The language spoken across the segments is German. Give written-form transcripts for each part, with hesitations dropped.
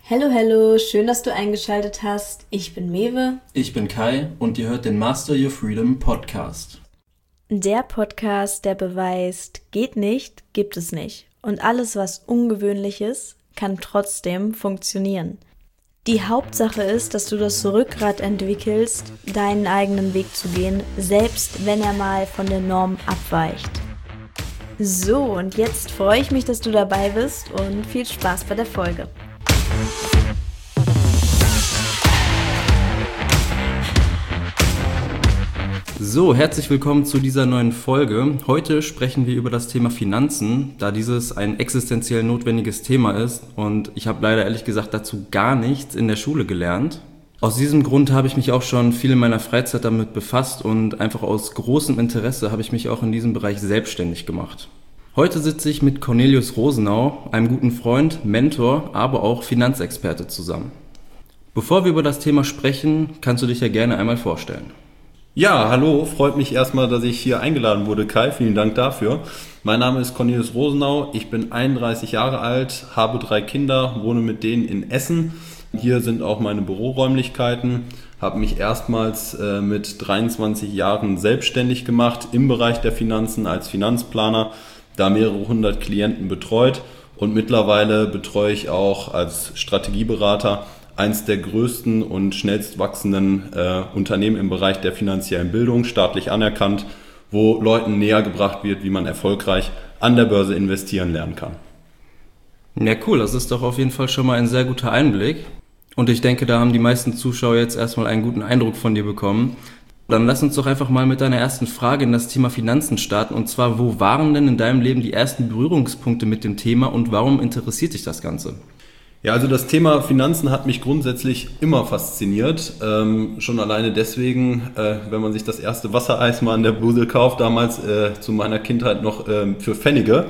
Hello, hello, schön, dass du eingeschaltet hast. Ich bin Mewe. Ich bin Kai und ihr hört den Master Your Freedom Podcast. Der Podcast, der beweist, geht nicht, gibt es nicht. Und alles, was ungewöhnlich ist, kann trotzdem funktionieren. Die Hauptsache ist, dass du das Rückgrat entwickelst, deinen eigenen Weg zu gehen, selbst wenn er mal von der Norm abweicht. So, und jetzt freue ich mich, dass du dabei bist und viel Spaß bei der Folge. So, herzlich willkommen zu dieser neuen Folge. Heute sprechen wir über das Thema Finanzen, da dieses ein existenziell notwendiges Thema ist und ich habe leider ehrlich gesagt dazu gar nichts in der Schule gelernt. Aus diesem Grund habe ich mich auch schon viel in meiner Freizeit damit befasst und einfach aus großem Interesse habe ich mich auch in diesem Bereich selbstständig gemacht. Heute sitze ich mit Cornelius Rosenau, einem guten Freund, Mentor, aber auch Finanzexperte zusammen. Bevor wir über das Thema sprechen, kannst du dich ja gerne einmal vorstellen. Ja, hallo, freut mich erstmal, dass ich hier eingeladen wurde, Kai, vielen Dank dafür. Mein Name ist Cornelius Rosenau, ich bin 31 Jahre alt, habe 3 Kinder, wohne mit denen in Essen. Hier sind auch meine Büroräumlichkeiten, habe mich erstmals mit 23 Jahren selbstständig gemacht im Bereich der Finanzen als Finanzplaner, da mehrere hundert Klienten betreut und mittlerweile betreue ich auch als Strategieberater eins der größten und schnellst wachsenden Unternehmen im Bereich der finanziellen Bildung, staatlich anerkannt, wo Leuten näher gebracht wird, wie man erfolgreich an der Börse investieren lernen kann. Ja, cool, das ist doch auf jeden Fall schon mal ein sehr guter Einblick. Und ich denke, da haben die meisten Zuschauer jetzt erstmal einen guten Eindruck von dir bekommen. Dann lass uns doch einfach mal mit deiner ersten Frage in das Thema Finanzen starten. Und zwar, wo waren denn in deinem Leben die ersten Berührungspunkte mit dem Thema und warum interessiert dich das Ganze? Ja, also das Thema Finanzen hat mich grundsätzlich immer fasziniert. Schon alleine deswegen, wenn man sich das erste Wassereis mal an der Bude kauft, damals zu meiner Kindheit noch für Pfennige,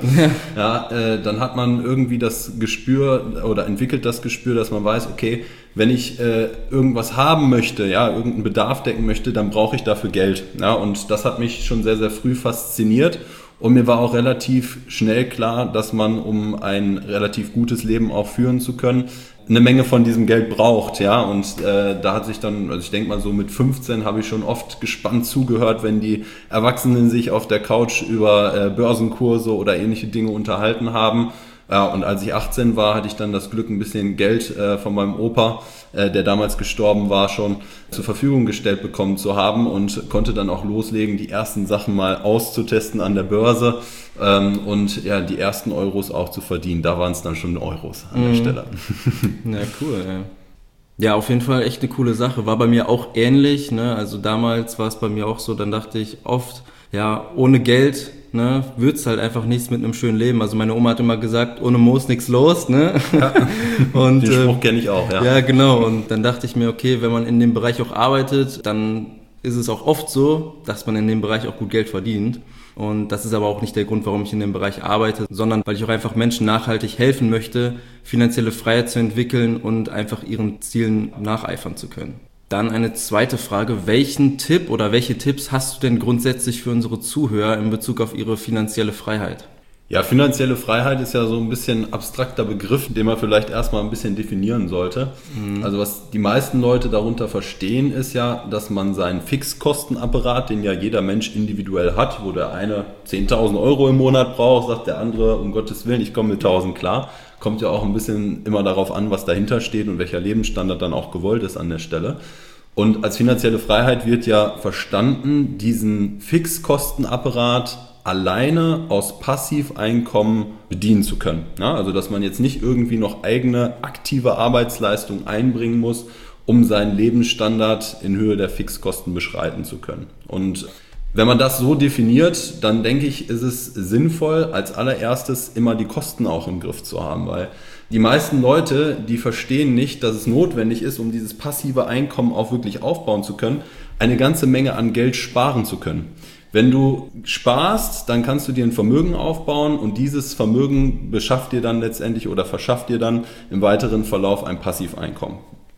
dann hat man irgendwie das Gespür oder entwickelt das Gespür, dass man weiß, okay, wenn ich irgendwas haben möchte, irgendeinen Bedarf decken möchte, dann brauche ich dafür Geld. Ja, und das hat mich schon sehr, sehr früh fasziniert. Und mir war auch relativ schnell klar, dass man, um ein relativ gutes Leben auch führen zu können, eine Menge von diesem Geld braucht, ja. Und da hat sich dann, also ich denke mal so mit 15 habe ich schon oft gespannt zugehört, wenn die Erwachsenen sich auf der Couch über Börsenkurse oder ähnliche Dinge unterhalten haben. Ja, und als ich 18 war, hatte ich dann das Glück, ein bisschen Geld von meinem Opa, der damals gestorben war, schon zur Verfügung gestellt bekommen zu haben und konnte dann auch loslegen, die ersten Sachen mal auszutesten an der Börse und ja, die ersten Euros auch zu verdienen. Da waren es dann schon Euros an der Stelle. Ja, cool, ja. Ja, auf jeden Fall echt eine coole Sache. War bei mir auch ähnlich, ne? Also damals war es bei mir auch so, dann dachte ich oft, ja, ohne Geld, ne, wird's halt einfach nichts mit einem schönen Leben. Also meine Oma hat immer gesagt, ohne Moos nichts los, ne? Ja. Und den Spruch kenne ich auch, ja. Ja, genau. Und dann dachte ich mir, okay, wenn man in dem Bereich auch arbeitet, dann ist es auch oft so, dass man in dem Bereich auch gut Geld verdient. Und das ist aber auch nicht der Grund, warum ich in dem Bereich arbeite, sondern weil ich auch einfach Menschen nachhaltig helfen möchte, finanzielle Freiheit zu entwickeln und einfach ihren Zielen nacheifern zu können. Dann eine zweite Frage, welchen Tipp oder welche Tipps hast du denn grundsätzlich für unsere Zuhörer in Bezug auf ihre finanzielle Freiheit? Ja, finanzielle Freiheit ist ja so ein bisschen abstrakter Begriff, den man vielleicht erstmal ein bisschen definieren sollte. Also was die meisten Leute darunter verstehen, ist ja, dass man seinen Fixkostenapparat, den ja jeder Mensch individuell hat, wo der eine 10.000 Euro im Monat braucht, sagt der andere, um Gottes Willen, ich komme mit 1.000 klar. Kommt ja auch ein bisschen immer darauf an, was dahinter steht und welcher Lebensstandard dann auch gewollt ist an der Stelle. Und als finanzielle Freiheit wird ja verstanden, diesen Fixkostenapparat alleine aus Passiveinkommen bedienen zu können. Ja, also dass man jetzt nicht irgendwie noch eigene aktive Arbeitsleistung einbringen muss, um seinen Lebensstandard in Höhe der Fixkosten beschreiten zu können. Und wenn man das so definiert, dann denke ich, ist es sinnvoll, als allererstes immer die Kosten auch im Griff zu haben, weil die meisten Leute, die verstehen nicht, dass es notwendig ist, um dieses passive Einkommen auch wirklich aufbauen zu können, eine ganze Menge an Geld sparen zu können. Wenn du sparst, dann kannst du dir ein Vermögen aufbauen und dieses Vermögen beschafft dir dann letztendlich oder verschafft dir dann im weiteren Verlauf ein Passiveinkommen.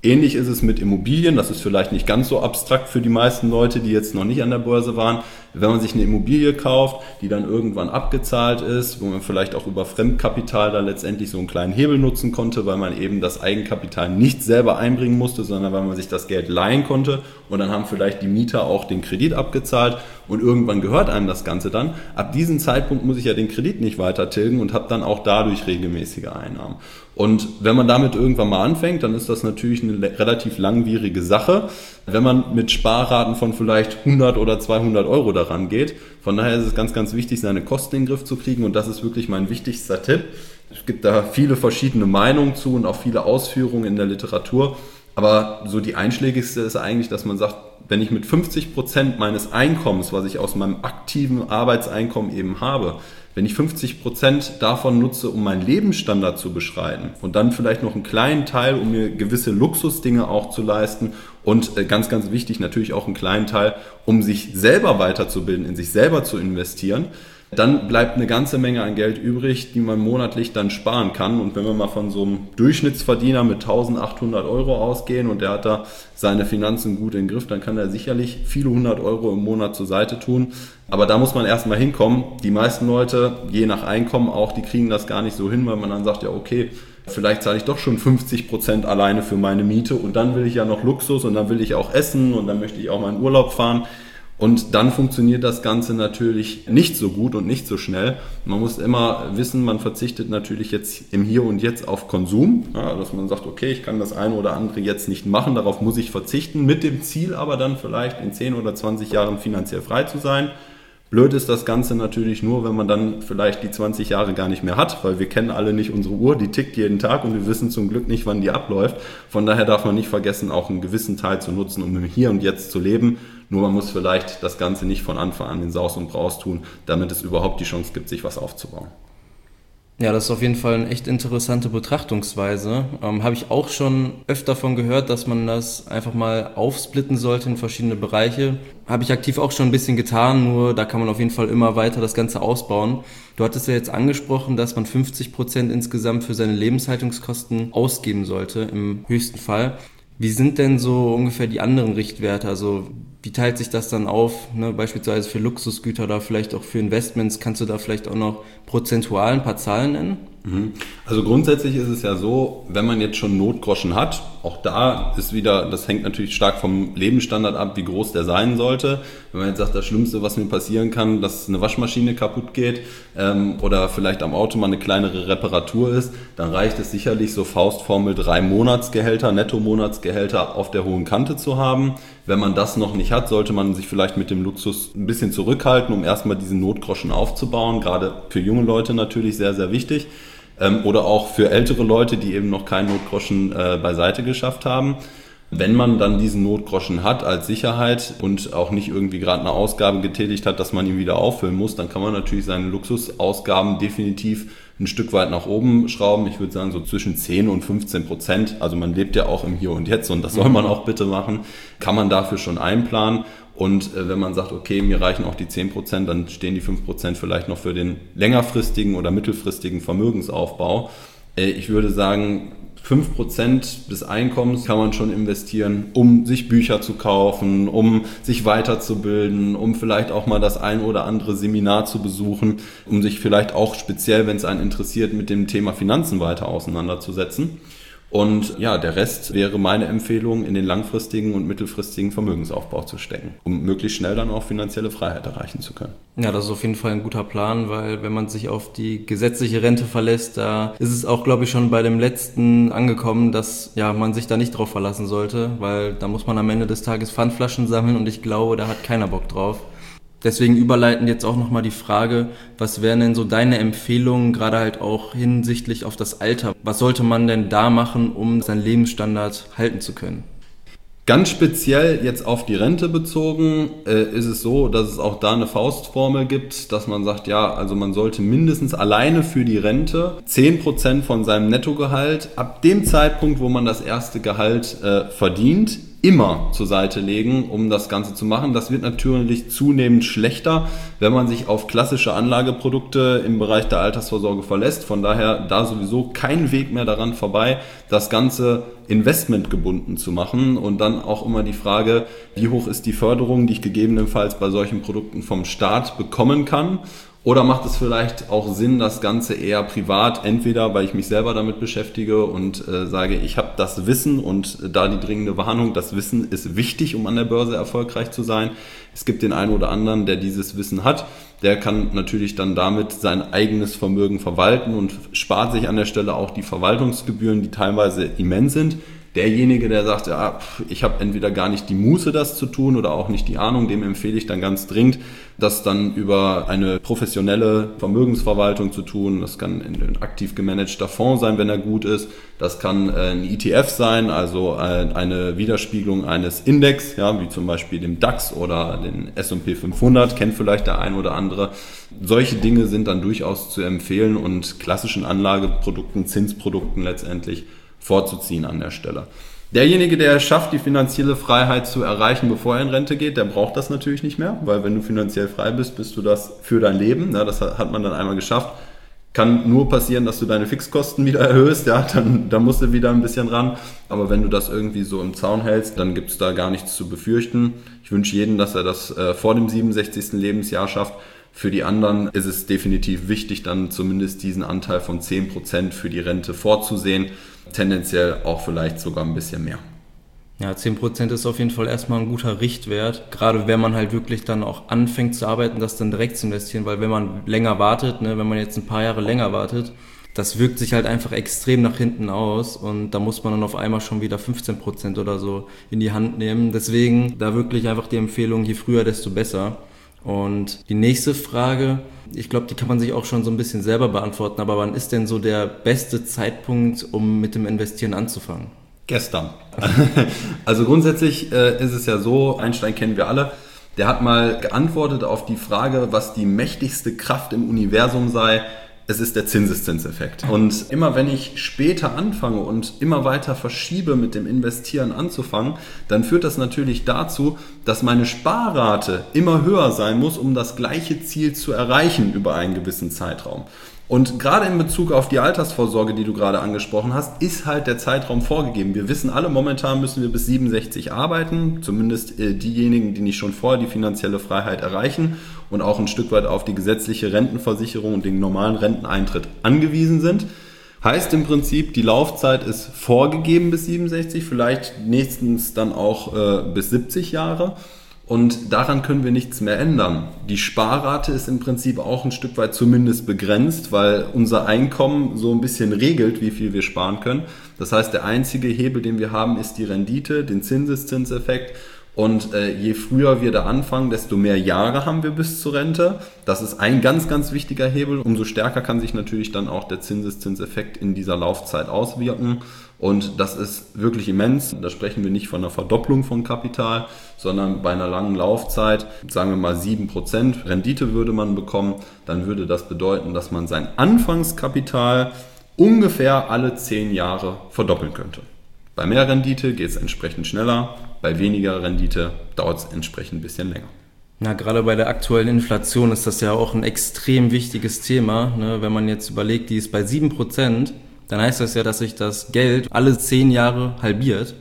Ähnlich ist es mit Immobilien, das ist vielleicht nicht ganz so abstrakt für die meisten Leute, die jetzt noch nicht an der Börse waren. Wenn man sich eine Immobilie kauft, die dann irgendwann abgezahlt ist, wo man vielleicht auch über Fremdkapital da letztendlich so einen kleinen Hebel nutzen konnte, weil man eben das Eigenkapital nicht selber einbringen musste, sondern weil man sich das Geld leihen konnte und dann haben vielleicht die Mieter auch den Kredit abgezahlt und irgendwann gehört einem das Ganze dann. Ab diesem Zeitpunkt muss ich ja den Kredit nicht weiter tilgen und habe dann auch dadurch regelmäßige Einnahmen. Und wenn man damit irgendwann mal anfängt, dann ist das natürlich eine relativ langwierige Sache, wenn man mit Sparraten von vielleicht 100 oder 200 Euro daran geht. Von daher ist es ganz, ganz wichtig, seine Kosten in den Griff zu kriegen und das ist wirklich mein wichtigster Tipp. Es gibt da viele verschiedene Meinungen zu und auch viele Ausführungen in der Literatur, aber so die einschlägigste ist eigentlich, dass man sagt, wenn ich mit 50% meines Einkommens, was ich aus meinem aktiven Arbeitseinkommen eben habe, wenn ich 50% davon nutze, um meinen Lebensstandard zu beschreiten und dann vielleicht noch einen kleinen Teil, um mir gewisse Luxusdinge auch zu leisten und ganz, ganz wichtig natürlich auch einen kleinen Teil, um sich selber weiterzubilden, in sich selber zu investieren, dann bleibt eine ganze Menge an Geld übrig, die man monatlich dann sparen kann. Und wenn wir mal von so einem Durchschnittsverdiener mit 1.800 Euro ausgehen und der hat da seine Finanzen gut in den Griff, dann kann er sicherlich viele 100 Euro im Monat zur Seite tun. Aber da muss man erstmal hinkommen. Die meisten Leute, je nach Einkommen auch, die kriegen das gar nicht so hin, weil man dann sagt, ja okay, vielleicht zahle ich doch schon 50% alleine für meine Miete und dann will ich ja noch Luxus und dann will ich auch essen und dann möchte ich auch mal in Urlaub fahren. Und dann funktioniert das Ganze natürlich nicht so gut und nicht so schnell. Man muss immer wissen, man verzichtet natürlich jetzt im Hier und Jetzt auf Konsum, ja, dass man sagt, okay, ich kann das eine oder andere jetzt nicht machen, darauf muss ich verzichten, mit dem Ziel aber dann vielleicht in 10 oder 20 Jahren finanziell frei zu sein. Blöd ist das Ganze natürlich nur, wenn man dann vielleicht die 20 Jahre gar nicht mehr hat, weil wir kennen alle nicht unsere Uhr, die tickt jeden Tag und wir wissen zum Glück nicht, wann die abläuft. Von daher darf man nicht vergessen, auch einen gewissen Teil zu nutzen, um im Hier und Jetzt zu leben. Nur man muss vielleicht das Ganze nicht von Anfang an in Saus und Braus tun, damit es überhaupt die Chance gibt, sich was aufzubauen. Ja, das ist auf jeden Fall eine echt interessante Betrachtungsweise. Habe ich auch schon öfter davon gehört, dass man das einfach mal aufsplitten sollte in verschiedene Bereiche. Habe ich aktiv auch schon ein bisschen getan, nur da kann man auf jeden Fall immer weiter das Ganze ausbauen. Du hattest ja jetzt angesprochen, dass man 50% insgesamt für seine Lebenshaltungskosten ausgeben sollte, im höchsten Fall. Wie sind denn so ungefähr die anderen Richtwerte? Also wie teilt sich das dann auf, ne? Beispielsweise für Luxusgüter oder vielleicht auch für Investments? Kannst du da vielleicht auch noch prozentual ein paar Zahlen nennen? Also grundsätzlich ist es ja so, wenn man jetzt schon Notgroschen hat, auch da ist wieder, das hängt natürlich stark vom Lebensstandard ab, wie groß der sein sollte. Wenn man jetzt sagt, das Schlimmste, was mir passieren kann, dass eine Waschmaschine kaputt geht oder vielleicht am Auto mal eine kleinere Reparatur ist, dann reicht es sicherlich so Faustformel 3 Monatsgehälter, Netto-Monatsgehälter auf der hohen Kante zu haben. Wenn man das noch nicht hat, sollte man sich vielleicht mit dem Luxus ein bisschen zurückhalten, um erstmal diesen Notgroschen aufzubauen. Gerade für junge Leute natürlich sehr, sehr wichtig. Oder auch für ältere Leute, die eben noch keinen Notgroschen beiseite geschafft haben. Wenn man dann diesen Notgroschen hat als Sicherheit und auch nicht irgendwie gerade eine Ausgabe getätigt hat, dass man ihn wieder auffüllen muss, dann kann man natürlich seine Luxusausgaben definitiv ein Stück weit nach oben schrauben. Ich würde sagen so zwischen 10 und 15%. Also man lebt ja auch im Hier und Jetzt und das soll man auch bitte machen. Kann man dafür schon einplanen. Und wenn man sagt, okay, mir reichen auch die 10%, dann stehen die 5% vielleicht noch für den längerfristigen oder mittelfristigen Vermögensaufbau. Ich würde sagen, 5% des Einkommens kann man schon investieren, um sich Bücher zu kaufen, um sich weiterzubilden, um vielleicht auch mal das ein oder andere Seminar zu besuchen, um sich vielleicht auch speziell, wenn es einen interessiert, mit dem Thema Finanzen weiter auseinanderzusetzen. Und ja, der Rest wäre meine Empfehlung, in den langfristigen und mittelfristigen Vermögensaufbau zu stecken, um möglichst schnell dann auch finanzielle Freiheit erreichen zu können. Ja, das ist auf jeden Fall ein guter Plan, weil wenn man sich auf die gesetzliche Rente verlässt, da ist es auch, glaube ich, schon bei dem letzten angekommen, dass ja man sich da nicht drauf verlassen sollte, weil da muss man am Ende des Tages Pfandflaschen sammeln und ich glaube, da hat keiner Bock drauf. Deswegen überleitend jetzt auch nochmal die Frage, was wären denn so deine Empfehlungen, gerade halt auch hinsichtlich auf das Alter? Was sollte man denn da machen, um seinen Lebensstandard halten zu können? Ganz speziell jetzt auf die Rente bezogen ist es so, dass es auch da eine Faustformel gibt, dass man sagt, ja, also man sollte mindestens alleine für die Rente 10% von seinem Nettogehalt ab dem Zeitpunkt, wo man das erste Gehalt verdient, immer zur Seite legen, um das Ganze zu machen. Das wird natürlich zunehmend schlechter, wenn man sich auf klassische Anlageprodukte im Bereich der Altersvorsorge verlässt. Von daher da sowieso kein Weg mehr daran vorbei, das Ganze investmentgebunden zu machen. Und dann auch immer die Frage, wie hoch ist die Förderung, die ich gegebenenfalls bei solchen Produkten vom Staat bekommen kann? Oder macht es vielleicht auch Sinn, das Ganze eher privat, entweder weil ich mich selber damit beschäftige und sage, ich habe das Wissen und da die dringende Warnung, das Wissen ist wichtig, um an der Börse erfolgreich zu sein. Es gibt den einen oder anderen, der dieses Wissen hat, der kann natürlich dann damit sein eigenes Vermögen verwalten und spart sich an der Stelle auch die Verwaltungsgebühren, die teilweise immens sind. Derjenige, der sagt, ja, ich habe entweder gar nicht die Muße, das zu tun oder auch nicht die Ahnung, dem empfehle ich dann ganz dringend, das dann über eine professionelle Vermögensverwaltung zu tun. Das kann ein aktiv gemanagter Fonds sein, wenn er gut ist. Das kann ein ETF sein, also eine Widerspiegelung eines Index, ja, wie zum Beispiel dem DAX oder den S&P 500, kennt vielleicht der ein oder andere. Solche Dinge sind dann durchaus zu empfehlen und klassischen Anlageprodukten, Zinsprodukten letztendlich vorzuziehen an der Stelle. Derjenige, der es schafft, die finanzielle Freiheit zu erreichen, bevor er in Rente geht, der braucht das natürlich nicht mehr, weil wenn du finanziell frei bist, bist du das für dein Leben. Ja, das hat man dann einmal geschafft. Kann nur passieren, dass du deine Fixkosten wieder erhöhst, ja, dann musst du wieder ein bisschen ran. Aber wenn du das irgendwie so im Zaun hältst, dann gibt es da gar nichts zu befürchten. Ich wünsche jedem, dass er das vor dem 67. Lebensjahr schafft. Für die anderen ist es definitiv wichtig, dann zumindest diesen Anteil von 10% für die Rente vorzusehen. Tendenziell auch vielleicht sogar ein bisschen mehr. Ja, 10% ist auf jeden Fall erstmal ein guter Richtwert. Gerade wenn man halt wirklich dann auch anfängt zu arbeiten, das dann direkt zu investieren. Weil wenn man länger wartet, wenn man jetzt ein paar Jahre länger wartet, das wirkt sich halt einfach extrem nach hinten aus. Und da muss man dann auf einmal schon wieder 15% oder so in die Hand nehmen. Deswegen da wirklich einfach die Empfehlung, je früher, desto besser. Und die nächste Frage, ich glaube, die kann man sich auch schon so ein bisschen selber beantworten, aber wann ist denn so der beste Zeitpunkt, um mit dem Investieren anzufangen? Gestern. Also grundsätzlich ist es ja so, Einstein kennen wir alle, der hat mal geantwortet auf die Frage, was die mächtigste Kraft im Universum sei. Es ist der Zinseszinseffekt. Und immer wenn ich später anfange und immer weiter verschiebe, mit dem Investieren anzufangen, dann führt das natürlich dazu, dass meine Sparrate immer höher sein muss, um das gleiche Ziel zu erreichen über einen gewissen Zeitraum. Und gerade in Bezug auf die Altersvorsorge, die du gerade angesprochen hast, ist halt der Zeitraum vorgegeben. Wir wissen alle, momentan müssen wir bis 67 arbeiten, zumindest diejenigen, die nicht schon vorher die finanzielle Freiheit erreichen und auch ein Stück weit auf die gesetzliche Rentenversicherung und den normalen Renteneintritt angewiesen sind. Heißt im Prinzip, die Laufzeit ist vorgegeben bis 67, vielleicht nächstens dann auch bis 70 Jahre. Und daran können wir nichts mehr ändern. Die Sparrate ist im Prinzip auch ein Stück weit zumindest begrenzt, weil unser Einkommen so ein bisschen regelt, wie viel wir sparen können. Das heißt, der einzige Hebel, den wir haben, ist die Rendite, den Zinseszinseffekt. Und je früher wir da anfangen, desto mehr Jahre haben wir bis zur Rente. Das ist ein ganz, ganz wichtiger Hebel. Umso stärker kann sich natürlich dann auch der Zinseszinseffekt in dieser Laufzeit auswirken. Und das ist wirklich immens. Da sprechen wir nicht von einer Verdopplung von Kapital, sondern bei einer langen Laufzeit, sagen wir mal 7% Rendite würde man bekommen. Dann würde das bedeuten, dass man sein Anfangskapital ungefähr alle 10 Jahre verdoppeln könnte. Bei mehr Rendite geht es entsprechend schneller, bei weniger Rendite dauert es entsprechend ein bisschen länger. Na, gerade bei der aktuellen Inflation ist das ja auch ein extrem wichtiges Thema. Wenn man jetzt überlegt, die ist bei 7%, dann heißt das ja, dass sich das Geld alle 10 Jahre halbiert.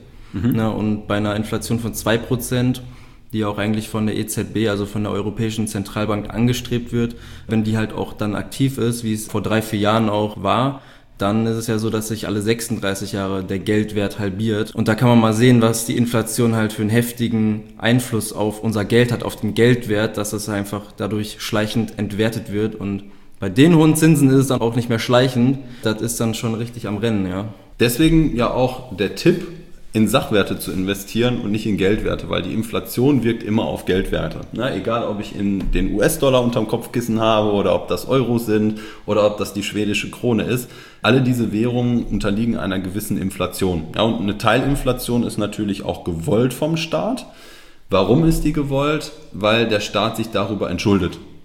Und bei einer Inflation von 2%, die auch eigentlich von der EZB, also von der Europäischen Zentralbank angestrebt wird, wenn die halt auch dann aktiv ist, wie es vor 3-4 Jahren auch war, dann ist es ja so, dass sich alle 36 Jahre der Geldwert halbiert. Und da kann man mal sehen, was die Inflation halt für einen heftigen Einfluss auf unser Geld hat, auf den Geldwert, dass es einfach dadurch schleichend entwertet wird. Und bei den hohen Zinsen ist es dann auch nicht mehr schleichend. Das ist dann schon richtig am Rennen, ja. Deswegen ja auch der Tipp, in Sachwerte zu investieren und nicht in Geldwerte, weil die Inflation wirkt immer auf Geldwerte. Egal, ob ich in den US-Dollar unterm Kopfkissen habe oder ob das Euros sind oder ob das die schwedische Krone ist. Alle diese Währungen unterliegen einer gewissen Inflation. Ja, und eine Teilinflation ist natürlich auch gewollt vom Staat. Warum ist die gewollt? Weil der Staat sich darüber entschuldet.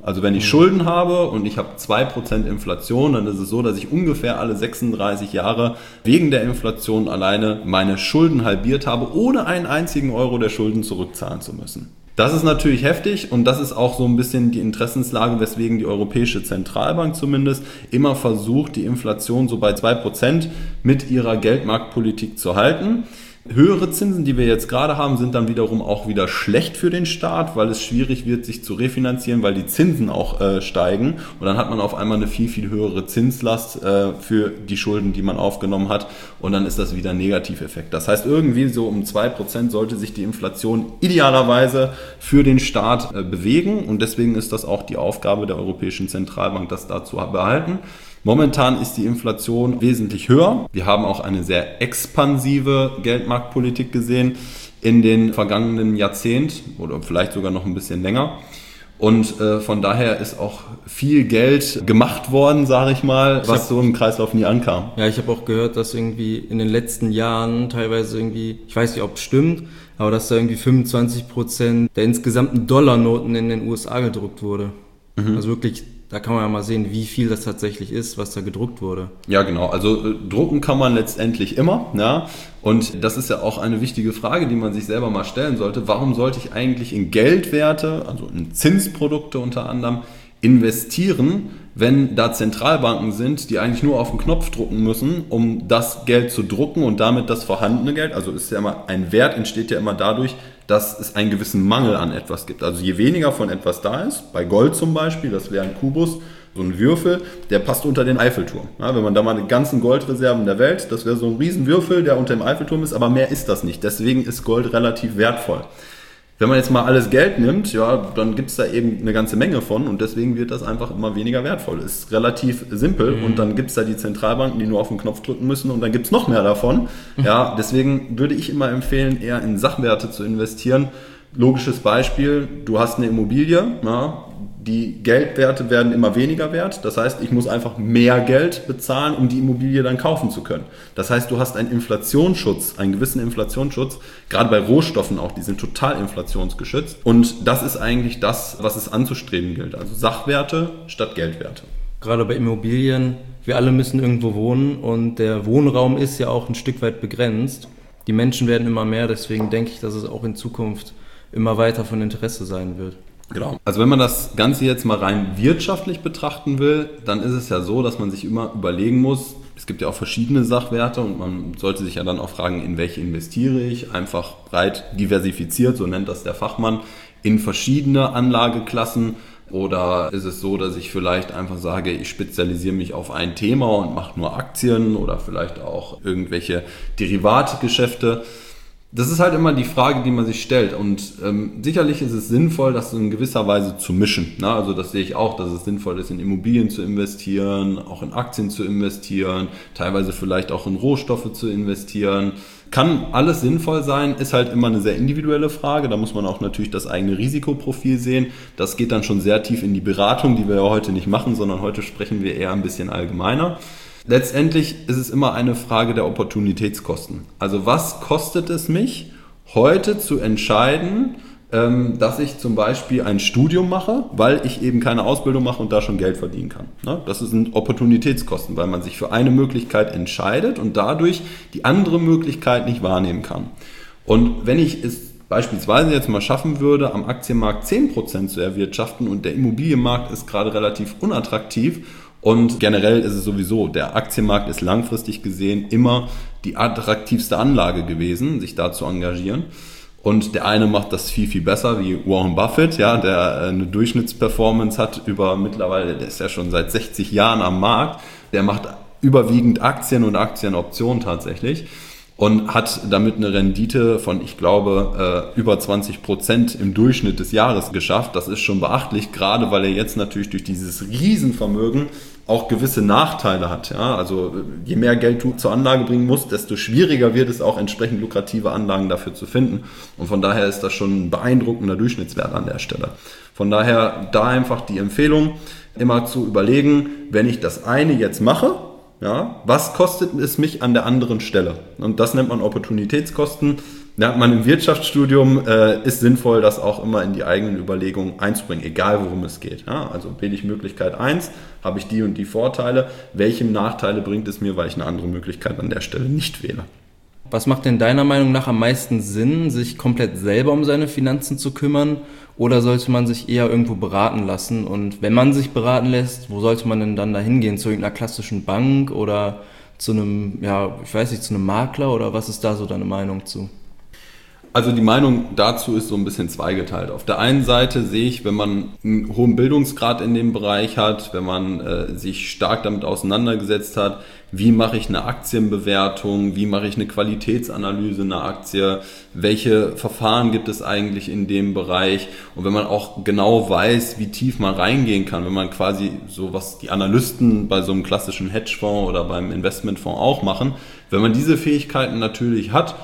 Also wenn ich Schulden habe und ich habe 2% Inflation, dann ist es so, dass ich ungefähr alle 36 Jahre wegen der Inflation alleine meine Schulden halbiert habe, ohne einen einzigen Euro der Schulden zurückzahlen zu müssen. Das ist natürlich heftig und das ist auch so ein bisschen die Interessenslage, weswegen die Europäische Zentralbank zumindest immer versucht, die Inflation so bei 2% mit ihrer Geldmarktpolitik zu halten. Höhere Zinsen, die wir jetzt gerade haben, sind dann wiederum auch wieder schlecht für den Staat, weil es schwierig wird, sich zu refinanzieren, weil die Zinsen auch steigen. Und dann hat man auf einmal eine viel, viel höhere Zinslast für die Schulden, die man aufgenommen hat. Und dann ist das wieder ein Negativeffekt. Das heißt, irgendwie so um 2% sollte sich die Inflation idealerweise für den Staat bewegen. Und deswegen ist das auch die Aufgabe der Europäischen Zentralbank, das da zu behalten. Momentan ist die Inflation wesentlich höher. Wir haben auch eine sehr expansive Geldmarktpolitik gesehen in den vergangenen Jahrzehnt oder vielleicht sogar noch ein bisschen länger. Und von daher ist auch viel Geld gemacht worden, sage ich mal, was so im Kreislauf nie ankam. Ja, ich habe auch gehört, dass irgendwie in den letzten Jahren teilweise irgendwie, ich weiß nicht, ob es stimmt, aber dass da irgendwie 25% der insgesamten Dollarnoten in den USA gedruckt wurde. Also wirklich, da kann man ja mal sehen, wie viel das tatsächlich ist, was da gedruckt wurde. Ja, genau. Also drucken kann man letztendlich immer. Ja? Und das ist ja auch eine wichtige Frage, die man sich selber mal stellen sollte. Warum sollte ich eigentlich in Geldwerte, also in Zinsprodukte unter anderem, investieren, wenn da Zentralbanken sind, die eigentlich nur auf den Knopf drucken müssen, um das Geld zu drucken und damit das vorhandene Geld, also ist ja immer ein Wert, entsteht ja immer dadurch, dass es einen gewissen Mangel an etwas gibt. Also je weniger von etwas da ist, bei Gold zum Beispiel, das wäre ein Kubus, so ein Würfel, der passt unter den Eiffelturm. Ja, wenn man da mal die ganzen Goldreserven der Welt, das wäre so ein Riesenwürfel, der unter dem Eiffelturm ist, aber mehr ist das nicht. Deswegen ist Gold relativ wertvoll. Wenn man jetzt mal alles Geld nimmt, ja, dann gibt es da eben eine ganze Menge von und deswegen wird das einfach immer weniger wertvoll. Ist relativ simpel und dann gibt es da die Zentralbanken, die nur auf den Knopf drücken müssen und dann gibt es noch mehr davon. Ja, deswegen würde ich immer empfehlen, eher in Sachwerte zu investieren. Logisches Beispiel, du hast eine Immobilie, ja, die Geldwerte werden immer weniger wert. Das heißt, ich muss einfach mehr Geld bezahlen, um die Immobilie dann kaufen zu können. Das heißt, du hast einen Inflationsschutz, einen gewissen Inflationsschutz, gerade bei Rohstoffen auch, die sind total inflationsgeschützt. Und das ist eigentlich das, was es anzustreben gilt. Also Sachwerte statt Geldwerte. Gerade bei Immobilien, wir alle müssen irgendwo wohnen und der Wohnraum ist ja auch ein Stück weit begrenzt. Die Menschen werden immer mehr, deswegen denke ich, dass es auch in Zukunft immer weiter von Interesse sein wird. Genau. Also wenn man das Ganze jetzt mal rein wirtschaftlich betrachten will, dann ist es ja so, dass man sich immer überlegen muss, es gibt ja auch verschiedene Sachwerte und man sollte sich ja dann auch fragen, in welche investiere ich, einfach breit diversifiziert, so nennt das der Fachmann, in verschiedene Anlageklassen. Oder ist es so, dass ich vielleicht einfach sage, ich spezialisiere mich auf ein Thema und mache nur Aktien oder vielleicht auch irgendwelche Derivatgeschäfte. Das ist halt immer die Frage, die man sich stellt und sicherlich ist es sinnvoll, das in gewisser Weise zu mischen. Na, also das sehe ich auch, dass es sinnvoll ist, in Immobilien zu investieren, auch in Aktien zu investieren, teilweise vielleicht auch in Rohstoffe zu investieren. Kann alles sinnvoll sein, ist halt immer eine sehr individuelle Frage. Da muss man auch natürlich das eigene Risikoprofil sehen. Das geht dann schon sehr tief in die Beratung, die wir ja heute nicht machen, sondern heute sprechen wir eher ein bisschen allgemeiner. Letztendlich ist es immer eine Frage der Opportunitätskosten. Also was kostet es mich, heute zu entscheiden, dass ich zum Beispiel ein Studium mache, weil ich eben keine Ausbildung mache und da schon Geld verdienen kann. Das sind Opportunitätskosten, weil man sich für eine Möglichkeit entscheidet und dadurch die andere Möglichkeit nicht wahrnehmen kann. Und wenn ich es beispielsweise jetzt mal schaffen würde, am Aktienmarkt 10% zu erwirtschaften und der Immobilienmarkt ist gerade relativ unattraktiv und generell ist es sowieso, der Aktienmarkt ist langfristig gesehen immer die attraktivste Anlage gewesen, sich da zu engagieren. Und der eine macht das viel, viel besser, wie Warren Buffett, ja, der eine Durchschnittsperformance hat über mittlerweile, der ist ja schon seit 60 Jahren am Markt, der macht überwiegend Aktien und Aktienoptionen tatsächlich und hat damit eine Rendite von, ich glaube, über 20% im Durchschnitt des Jahres geschafft. Das ist schon beachtlich, gerade weil er jetzt natürlich durch dieses Riesenvermögen auch gewisse Nachteile hat. Ja? Also je mehr Geld du zur Anlage bringen musst, desto schwieriger wird es auch entsprechend lukrative Anlagen dafür zu finden. Und von daher ist das schon ein beeindruckender Durchschnittswert an der Stelle. Von daher da einfach die Empfehlung, immer zu überlegen, wenn ich das eine jetzt mache, Ja, was kostet es mich an der anderen Stelle? Und das nennt man Opportunitätskosten. Lernt man im Wirtschaftsstudium, ist sinnvoll, das auch immer in die eigenen Überlegungen einzubringen, egal worum es geht. Ja, also wähle ich Möglichkeit 1, habe ich die und die Vorteile. Welche Nachteile bringt es mir, weil ich eine andere Möglichkeit an der Stelle nicht wähle? Was macht denn deiner Meinung nach am meisten Sinn, sich komplett selber um seine Finanzen zu kümmern? Oder sollte man sich eher irgendwo beraten lassen? Und wenn man sich beraten lässt, wo sollte man denn dann da hingehen? Zu irgendeiner klassischen Bank oder zu einem, zu einem Makler? Oder was ist da so deine Meinung zu? Also die Meinung dazu ist so ein bisschen zweigeteilt. Auf der einen Seite sehe ich, wenn man einen hohen Bildungsgrad in dem Bereich hat, wenn man sich stark damit auseinandergesetzt hat, wie mache ich eine Aktienbewertung, wie mache ich eine Qualitätsanalyse einer Aktie, welche Verfahren gibt es eigentlich in dem Bereich, und wenn man auch genau weiß, wie tief man reingehen kann, wenn man quasi so, was die Analysten bei so einem klassischen Hedgefonds oder beim Investmentfonds auch machen, wenn man diese Fähigkeiten natürlich hat,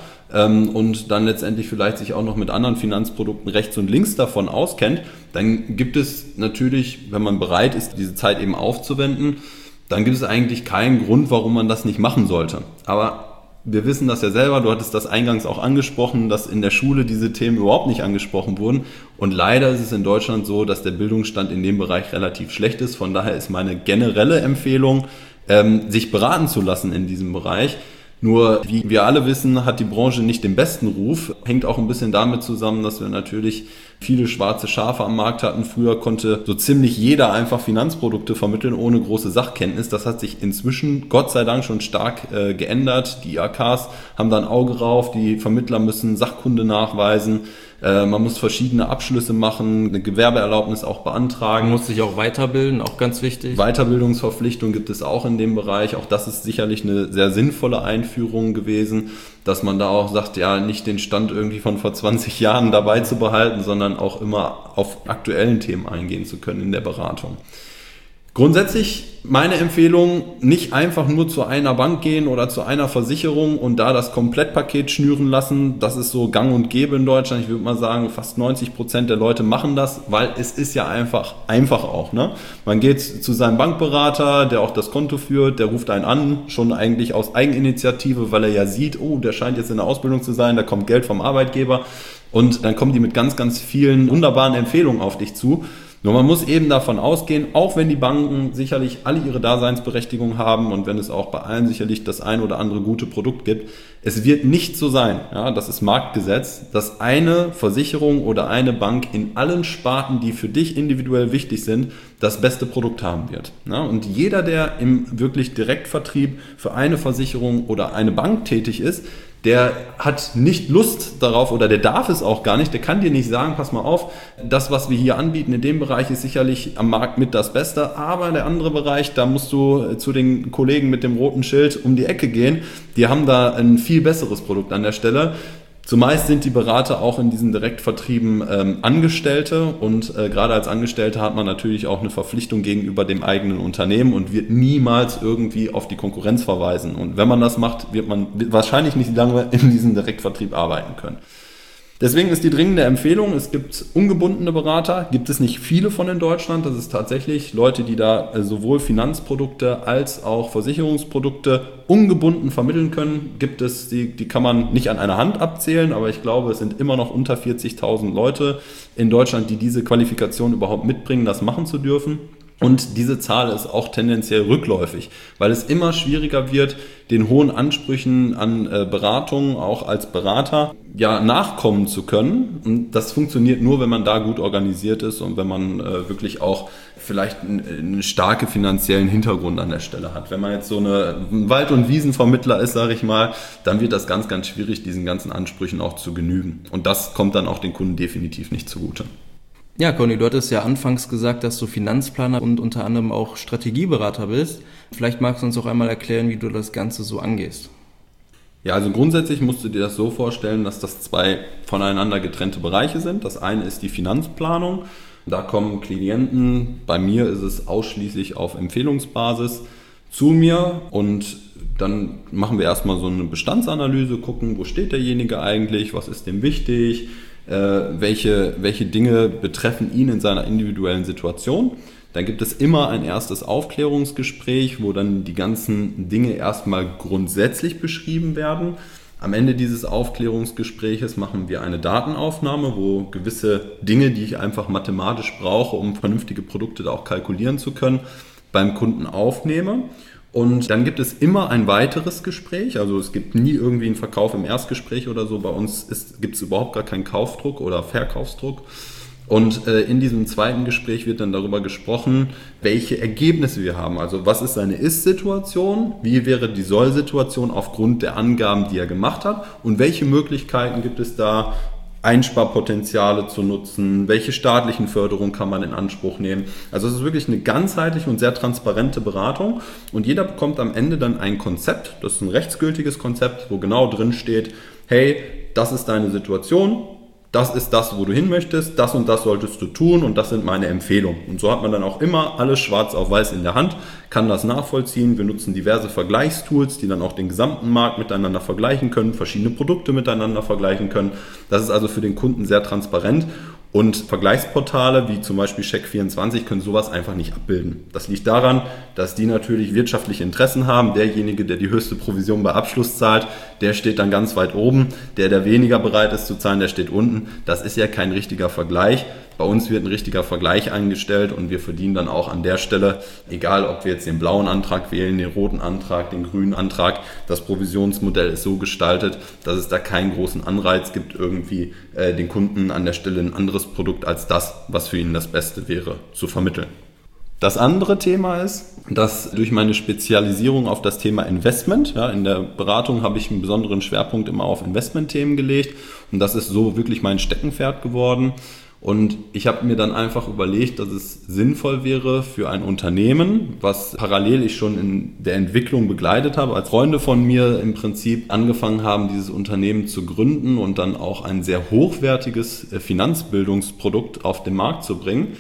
und dann letztendlich vielleicht sich auch noch mit anderen Finanzprodukten rechts und links davon auskennt, dann gibt es natürlich, wenn man bereit ist, diese Zeit eben aufzuwenden, dann gibt es eigentlich keinen Grund, warum man das nicht machen sollte. Aber wir wissen das ja selber, du hattest das eingangs auch angesprochen, dass in der Schule diese Themen überhaupt nicht angesprochen wurden. Und leider ist es in Deutschland so, dass der Bildungsstand in dem Bereich relativ schlecht ist. Von daher ist meine generelle Empfehlung, sich beraten zu lassen in diesem Bereich. Nur, wie wir alle wissen, hat die Branche nicht den besten Ruf. Hängt auch ein bisschen damit zusammen, dass wir natürlich viele schwarze Schafe am Markt hatten. Früher konnte so ziemlich jeder einfach Finanzprodukte vermitteln, ohne große Sachkenntnis. Das hat sich inzwischen, Gott sei Dank, schon stark geändert. Die IHKs haben da ein Auge drauf. Die Vermittler müssen Sachkunde nachweisen. Man muss verschiedene Abschlüsse machen, eine Gewerbeerlaubnis auch beantragen. Man muss sich auch weiterbilden, auch ganz wichtig. Weiterbildungsverpflichtung gibt es auch in dem Bereich. Auch das ist sicherlich eine sehr sinnvolle Einführung gewesen, dass man da auch sagt, ja, nicht den Stand irgendwie von vor 20 Jahren dabei zu behalten, sondern auch immer auf aktuellen Themen eingehen zu können in der Beratung. Grundsätzlich meine Empfehlung, nicht einfach nur zu einer Bank gehen oder zu einer Versicherung und da das Komplettpaket schnüren lassen. Das ist so gang und gäbe in Deutschland. Ich würde mal sagen, fast 90% der Leute machen das, weil es ist ja einfach auch. Ne? Man geht zu seinem Bankberater, der auch das Konto führt, der ruft einen an, schon eigentlich aus Eigeninitiative, weil er ja sieht, oh, der scheint jetzt in der Ausbildung zu sein, da kommt Geld vom Arbeitgeber, und dann kommen die mit ganz, ganz vielen wunderbaren Empfehlungen auf dich zu. Nur man muss eben davon ausgehen, auch wenn die Banken sicherlich alle ihre Daseinsberechtigung haben und wenn es auch bei allen sicherlich das ein oder andere gute Produkt gibt, es wird nicht so sein, ja, das ist Marktgesetz, dass eine Versicherung oder eine Bank in allen Sparten, die für dich individuell wichtig sind, das beste Produkt haben wird. Ja, und jeder, der im wirklich Direktvertrieb für eine Versicherung oder eine Bank tätig ist, der hat nicht Lust darauf oder der darf es auch gar nicht. Der kann dir nicht sagen, pass mal auf, das, was wir hier anbieten in dem Bereich, ist sicherlich am Markt mit das Beste, aber der andere Bereich, da musst du zu den Kollegen mit dem roten Schild um die Ecke gehen. Die haben da ein viel besseres Produkt an der Stelle. Zumeist sind die Berater auch in diesen Direktvertrieben Angestellte, und gerade als Angestellter hat man natürlich auch eine Verpflichtung gegenüber dem eigenen Unternehmen und wird niemals irgendwie auf die Konkurrenz verweisen. Und wenn man das macht, wird man wahrscheinlich nicht lange in diesem Direktvertrieb arbeiten können. Deswegen ist die dringende Empfehlung, es gibt ungebundene Berater, gibt es nicht viele von in Deutschland. Das ist tatsächlich Leute, die da sowohl Finanzprodukte als auch Versicherungsprodukte ungebunden vermitteln können. Gibt es, die kann man nicht an einer Hand abzählen, aber ich glaube, es sind immer noch unter 40.000 Leute in Deutschland, die diese Qualifikation überhaupt mitbringen, das machen zu dürfen. Und diese Zahl ist auch tendenziell rückläufig, weil es immer schwieriger wird, den hohen Ansprüchen an Beratung, auch als Berater, ja, nachkommen zu können. Und das funktioniert nur, wenn man da gut organisiert ist und wenn man wirklich auch vielleicht einen starken finanziellen Hintergrund an der Stelle hat. Wenn man jetzt so ein Wald- und Wiesenvermittler ist, sage ich mal, dann wird das ganz, ganz schwierig, diesen ganzen Ansprüchen auch zu genügen. Und das kommt dann auch den Kunden definitiv nicht zugute. Ja, Conny, du hattest ja anfangs gesagt, dass du Finanzplaner und unter anderem auch Strategieberater bist. Vielleicht magst du uns auch einmal erklären, wie du das Ganze so angehst. Ja, also grundsätzlich musst du dir das so vorstellen, dass das zwei voneinander getrennte Bereiche sind. Das eine ist die Finanzplanung. Da kommen Klienten, bei mir ist es ausschließlich auf Empfehlungsbasis, zu mir, und dann machen wir erstmal so eine Bestandsanalyse, gucken, wo steht derjenige eigentlich, was ist dem wichtig, welche Dinge betreffen ihn in seiner individuellen Situation. Dann gibt es immer ein erstes Aufklärungsgespräch, wo dann die ganzen Dinge erstmal grundsätzlich beschrieben werden. Am Ende dieses Aufklärungsgespräches machen wir eine Datenaufnahme, wo gewisse Dinge, die ich einfach mathematisch brauche, um vernünftige Produkte da auch kalkulieren zu können, beim Kunden aufnehme. Und dann gibt es immer ein weiteres Gespräch, also es gibt nie irgendwie einen Verkauf im Erstgespräch oder so. Bei uns gibt es überhaupt gar keinen Kaufdruck oder Verkaufsdruck. Und in diesem zweiten Gespräch wird dann darüber gesprochen, welche Ergebnisse wir haben. Also was ist seine Ist-Situation, wie wäre die Soll-Situation aufgrund der Angaben, die er gemacht hat und welche Möglichkeiten gibt es da, Einsparpotenziale zu nutzen, welche staatlichen Förderungen kann man in Anspruch nehmen. Also es ist wirklich eine ganzheitliche und sehr transparente Beratung und jeder bekommt am Ende dann ein Konzept, das ist ein rechtsgültiges Konzept, wo genau drin steht, hey, das ist deine Situation, das ist das, wo du hin möchtest, das und das solltest du tun und das sind meine Empfehlungen. Und so hat man dann auch immer alles schwarz auf weiß in der Hand, kann das nachvollziehen. Wir nutzen diverse Vergleichstools, die dann auch den gesamten Markt miteinander vergleichen können, verschiedene Produkte miteinander vergleichen können. Das ist also für den Kunden sehr transparent. Und Vergleichsportale wie zum Beispiel Check24 können sowas einfach nicht abbilden. Das liegt daran, dass die natürlich wirtschaftliche Interessen haben. Derjenige, der die höchste Provision bei Abschluss zahlt, der steht dann ganz weit oben. Der weniger bereit ist zu zahlen, der steht unten. Das ist ja kein richtiger Vergleich. Bei uns wird ein richtiger Vergleich eingestellt und wir verdienen dann auch an der Stelle, egal ob wir jetzt den blauen Antrag wählen, den roten Antrag, den grünen Antrag, das Provisionsmodell ist so gestaltet, dass es da keinen großen Anreiz gibt, irgendwie den Kunden an der Stelle ein anderes Produkt als das, was für ihn das Beste wäre, zu vermitteln. Das andere Thema ist, dass durch meine Spezialisierung auf das Thema Investment, ja, in der Beratung habe ich einen besonderen Schwerpunkt immer auf Investmentthemen gelegt und das ist so wirklich mein Steckenpferd geworden. Und ich habe mir dann einfach überlegt, dass es sinnvoll wäre für ein Unternehmen, was parallel ich schon in der Entwicklung begleitet habe, als Freunde von mir im Prinzip angefangen haben, dieses Unternehmen zu gründen und dann auch ein sehr hochwertiges Finanzbildungsprodukt auf den Markt zu bringen.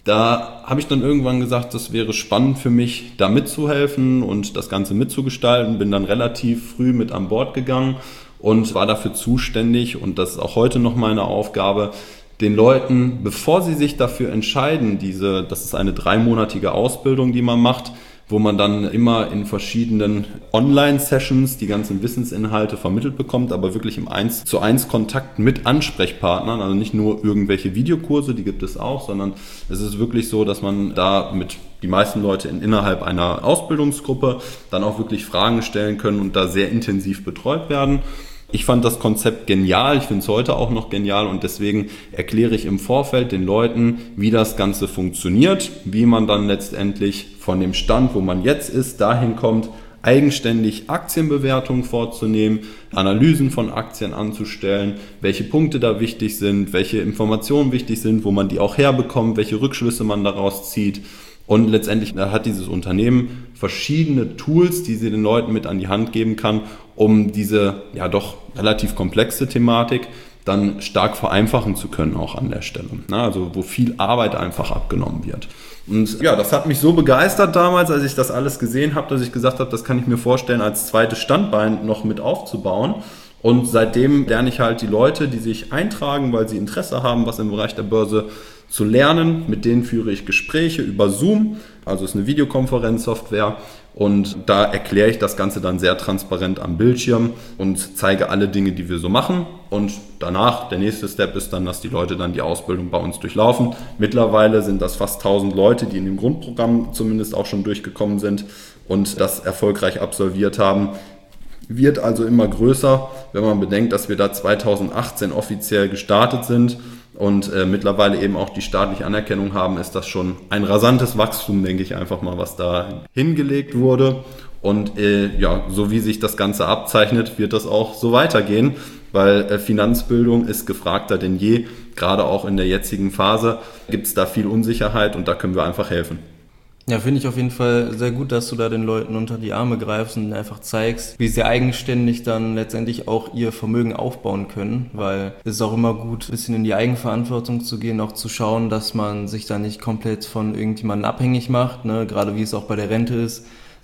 Da habe ich dann irgendwann gesagt, das wäre spannend für mich, da mitzuhelfen und das Ganze mitzugestalten. Bin dann relativ früh mit an Bord gegangen und war dafür zuständig, und das ist auch heute noch meine Aufgabe, den Leuten, bevor sie sich dafür entscheiden, das ist eine 3-monatige Ausbildung, die man macht, wo man dann immer in verschiedenen Online-Sessions die ganzen Wissensinhalte vermittelt bekommt, aber wirklich im 1:1 Kontakt mit Ansprechpartnern, also nicht nur irgendwelche Videokurse, die gibt es auch, sondern es ist wirklich so, dass man da mit die meisten Leute innerhalb einer Ausbildungsgruppe dann auch wirklich Fragen stellen können und da sehr intensiv betreut werden. Ich fand das Konzept genial, ich finde es heute auch noch genial und deswegen erkläre ich im Vorfeld den Leuten, wie das Ganze funktioniert, wie man dann letztendlich von dem Stand, wo man jetzt ist, dahin kommt, eigenständig Aktienbewertungen vorzunehmen, Analysen von Aktien anzustellen, welche Punkte da wichtig sind, welche Informationen wichtig sind, wo man die auch herbekommt, welche Rückschlüsse man daraus zieht. Und letztendlich hat dieses Unternehmen verschiedene Tools, die sie den Leuten mit an die Hand geben kann, um diese ja doch relativ komplexe Thematik dann stark vereinfachen zu können auch an der Stelle. Also wo viel Arbeit einfach abgenommen wird. Und ja, das hat mich so begeistert damals, als ich das alles gesehen habe, dass ich gesagt habe, das kann ich mir vorstellen, als zweites Standbein noch mit aufzubauen. Und seitdem lerne ich halt die Leute, die sich eintragen, weil sie Interesse haben, was im Bereich der Börse zu lernen. Mit denen führe ich Gespräche über Zoom, also es ist eine Videokonferenzsoftware und da erkläre ich das Ganze dann sehr transparent am Bildschirm und zeige alle Dinge, die wir so machen. Und danach, der nächste Step ist dann, dass die Leute dann die Ausbildung bei uns durchlaufen. Mittlerweile sind das fast 1000 Leute, die in dem Grundprogramm zumindest auch schon durchgekommen sind und das erfolgreich absolviert haben. Wird also immer größer, wenn man bedenkt, dass wir da 2018 offiziell gestartet sind und mittlerweile eben auch die staatliche Anerkennung haben, ist das schon ein rasantes Wachstum, denke ich einfach mal, was da hingelegt wurde. Und ja, so wie sich das Ganze abzeichnet, wird das auch so weitergehen, weil Finanzbildung ist gefragter denn je. Gerade auch in der jetzigen Phase gibt es da viel Unsicherheit und da können wir einfach helfen. Ja, finde ich auf jeden Fall sehr gut, dass du da den Leuten unter die Arme greifst und einfach zeigst, wie sie eigenständig dann letztendlich auch ihr Vermögen aufbauen können, weil es ist auch immer gut, ein bisschen in die Eigenverantwortung zu gehen, auch zu schauen, dass man sich da nicht komplett von irgendjemandem abhängig macht, ne? Gerade wie es auch bei der Rente ist,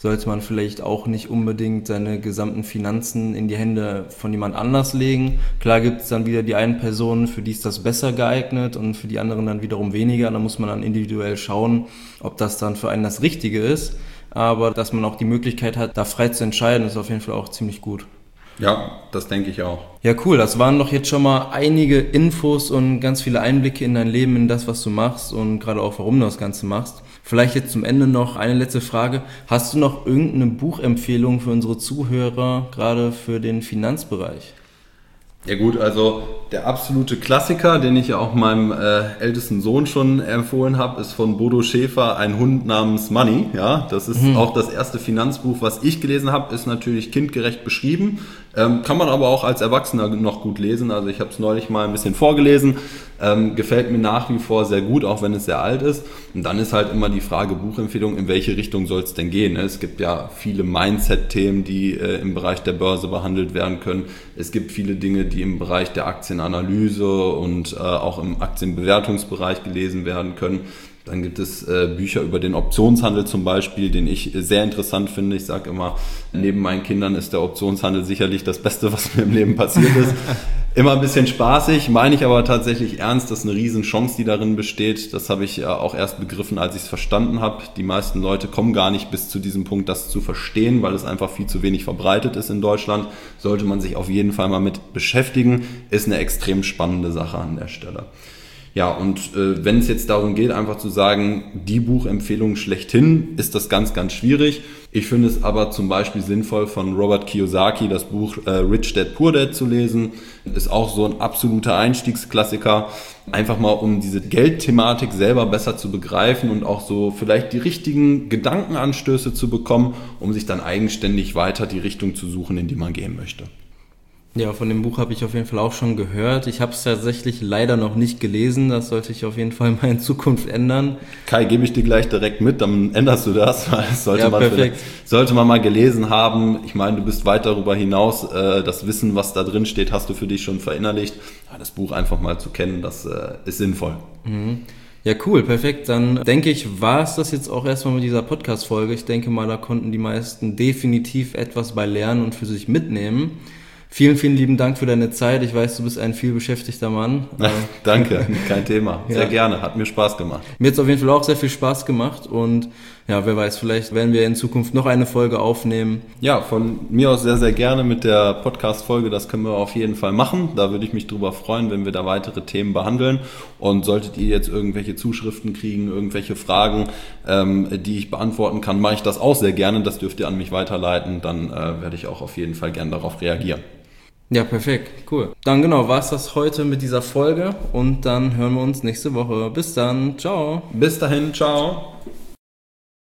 sollte man vielleicht auch nicht unbedingt seine gesamten Finanzen in die Hände von jemand anders legen. Klar gibt es dann wieder die einen Personen, für die ist das besser geeignet und für die anderen dann wiederum weniger. Da muss man dann individuell schauen, ob das dann für einen das Richtige ist. Aber dass man auch die Möglichkeit hat, da frei zu entscheiden, ist auf jeden Fall auch ziemlich gut. Ja, das denke ich auch. Ja, cool. Das waren doch jetzt schon mal einige Infos und ganz viele Einblicke in dein Leben, in das, was du machst und gerade auch, warum du das Ganze machst. Vielleicht jetzt zum Ende noch eine letzte Frage. Hast du noch irgendeine Buchempfehlung für unsere Zuhörer, gerade für den Finanzbereich? Ja gut, also der absolute Klassiker, den ich ja auch meinem ältesten Sohn schon empfohlen habe, ist von Bodo Schäfer, Ein Hund namens Money. Ja, das ist auch das erste Finanzbuch, was ich gelesen habe, ist natürlich kindgerecht beschrieben, kann man aber auch als Erwachsener noch gut lesen. Also ich habe es neulich mal ein bisschen vorgelesen, gefällt mir nach wie vor sehr gut, auch wenn es sehr alt ist. Und dann ist halt immer die Frage, Buchempfehlung, in welche Richtung soll es denn gehen? Es gibt ja viele Mindset-Themen, die im Bereich der Börse behandelt werden können. Es gibt viele Dinge, die im Bereich der Aktienanalyse und auch im Aktienbewertungsbereich gelesen werden können. Dann gibt es Bücher über den Optionshandel zum Beispiel, den ich sehr interessant finde. Ich sage immer, neben meinen Kindern ist der Optionshandel sicherlich das Beste, was mir im Leben passiert ist. Immer ein bisschen spaßig, meine ich aber tatsächlich ernst, das ist eine Riesenchance, die darin besteht. Das habe ich auch erst begriffen, als ich es verstanden habe. Die meisten Leute kommen gar nicht bis zu diesem Punkt, das zu verstehen, weil es einfach viel zu wenig verbreitet ist in Deutschland. Sollte man sich auf jeden Fall mal mit beschäftigen, ist eine extrem spannende Sache an der Stelle. Ja, und wenn es jetzt darum geht, einfach zu sagen, die Buchempfehlung schlechthin, ist das ganz, ganz schwierig. Ich finde es aber zum Beispiel sinnvoll, von Robert Kiyosaki das Buch Rich Dad Poor Dad zu lesen. Ist auch so ein absoluter Einstiegsklassiker. Einfach mal, um diese Geldthematik selber besser zu begreifen und auch so vielleicht die richtigen Gedankenanstöße zu bekommen, um sich dann eigenständig weiter die Richtung zu suchen, in die man gehen möchte. Ja, von dem Buch habe ich auf jeden Fall auch schon gehört. Ich habe es tatsächlich leider noch nicht gelesen. Das sollte ich auf jeden Fall mal in Zukunft ändern. Kai, gebe ich dir gleich direkt mit, dann änderst du das. Das sollte man mal gelesen haben. Ich meine, du bist weit darüber hinaus. Das Wissen, was da drin steht, hast du für dich schon verinnerlicht. Das Buch einfach mal zu kennen, das ist sinnvoll. Mhm. Ja, cool, perfekt. Dann denke ich, war es das jetzt auch erstmal mit dieser Podcast-Folge. Ich denke mal, da konnten die meisten definitiv etwas bei lernen und für sich mitnehmen. Vielen, vielen lieben Dank für deine Zeit. Ich weiß, du bist ein viel beschäftigter Mann. Danke, kein Thema. Sehr gerne, hat mir Spaß gemacht. Mir hat es auf jeden Fall auch sehr viel Spaß gemacht und ja, wer weiß, vielleicht werden wir in Zukunft noch eine Folge aufnehmen. Ja, von mir aus sehr, sehr gerne mit der Podcast-Folge. Das können wir auf jeden Fall machen. Da würde ich mich drüber freuen, wenn wir da weitere Themen behandeln. Und solltet ihr jetzt irgendwelche Zuschriften kriegen, irgendwelche Fragen, die ich beantworten kann, mache ich das auch sehr gerne. Das dürft ihr an mich weiterleiten. Dann werde ich auch auf jeden Fall gerne darauf reagieren. Ja, perfekt, cool. Dann genau, war's das heute mit dieser Folge und dann hören wir uns nächste Woche. Bis dann, ciao. Bis dahin, ciao.